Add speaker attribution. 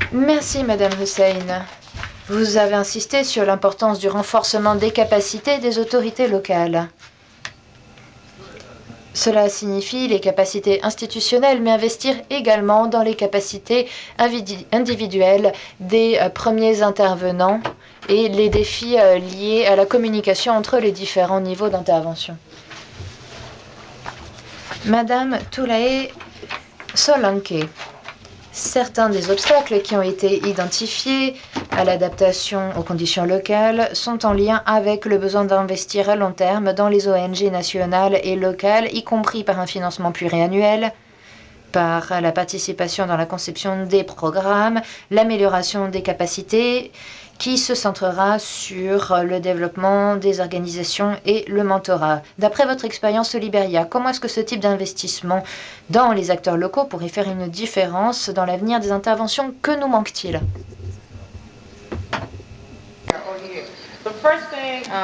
Speaker 1: Merci, Madame Hussein. Vous avez insisté sur l'importance du renforcement des capacités des autorités locales. Cela signifie les capacités institutionnelles, mais investir également dans les capacités individuelles des premiers intervenants et les défis liés à la communication entre les différents niveaux d'intervention. Madame Toulae Solanke, certains des obstacles qui ont été identifiés à l'adaptation aux conditions locales sont en lien avec le besoin d'investir à long terme dans les ONG nationales et locales, y compris par un financement pluriannuel, par la participation dans la conception des programmes, l'amélioration des capacités qui se centrera sur le développement des organisations et le mentorat. D'après votre expérience au Libéria, comment est-ce que ce type d'investissement dans les acteurs locaux pourrait faire une différence dans l'avenir des interventions? Que nous manque-t-il?